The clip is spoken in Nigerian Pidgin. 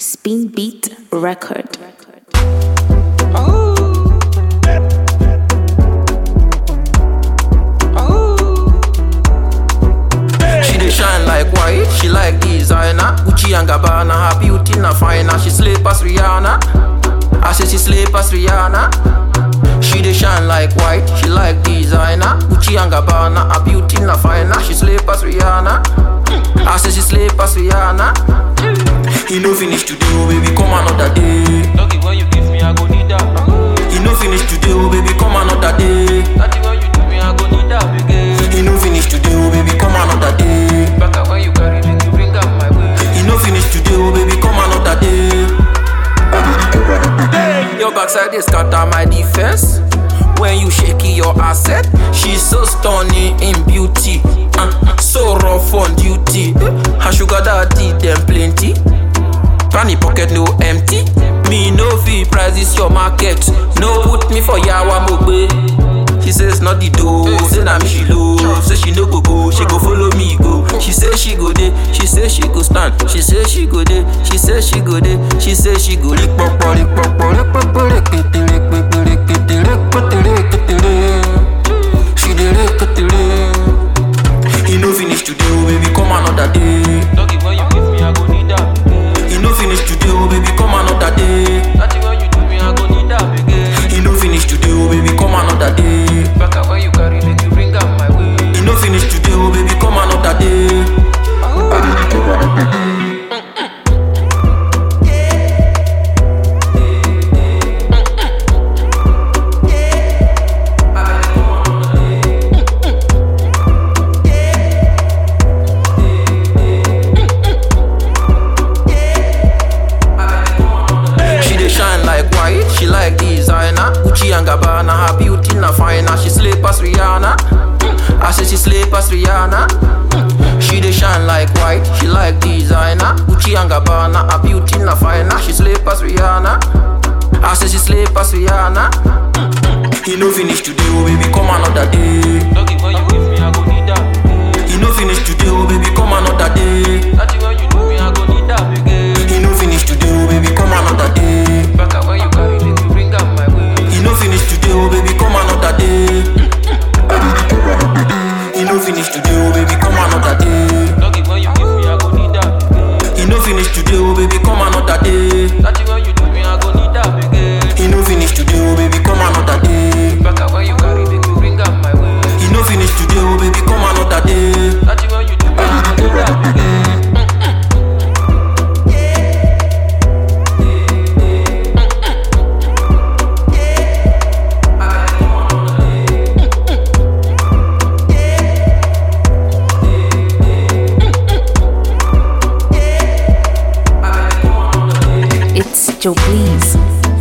Spin Beat Record. She dey shine like white, she like designer. Gucci and Gabbana, her beauty na finer. She slay pass Rihanna. I say she slay pass Rihanna. She dey shine like white, she like designer. Gucci and Gabbana, her beauty na finer. She slay pass Rihanna. I say she slay pass Rihanna. You no finish today, oh baby, come another day. Lucky when you give me, I go need that. You no finish today, oh baby, come another day. Lucky when you do me, I go need that again. You no finish today, oh baby, come another day. Back up when you carry me, you bring up my way. You no finish today, oh baby, come another day. Your backside is scatter my defense. When you shake your asset, she's so stunning in beauty and so rough on duty. Her sugar daddy them plenty. Granny pocket no empty. Me no fee prices your market. No put me for yawa mogbe. She says not the dough. Say na me she low. Say she no go. She go follow me go. She say she go there. She say she go stand. She say she go there. She say she go there. She say she go lick pop lick pop lick pop lick it lick pop lick it lick pop lick it lick. She dey lick it lick. You no finish today, oh baby, come another day. Lucky when you give me, I go need that. You no finish today, oh baby, come another day. Lucky when you do me, I go need that again. You no finish today, oh baby, come another day. Back up when you carry me, you bring up my way. You no finish today, oh baby, come another day. She dey shine like white, she like designer. Gucci and Gabbana, her beauty na finer. She slay pass Rihanna. I say she slay pass Rihanna. She dey shine like white, she like designer. Gucci and Gabbana, her beauty na finer. She slay pass Rihanna. I say she slay pass Rihanna. You no finish today, oh baby, come another day. Lucky when you give me, I go need that. You no finish today, oh baby, come another day. Lucky when you do me, I go need that again. You no finish today, oh baby, come another day. Back up when you carry me, you bring up my way. You no finish today, oh baby, come another day. You no finish today, oh baby, come another day. Lucky when you give me, I go need that. You no finish today, oh baby, come another day. Lucky when you do me, I go need that again. You no finish today, oh baby, come another day. Back up when you carry me, you bring up my way. You no finish today, oh baby, come another day. Lucky when you do me, I go need that again. It's Joe Please.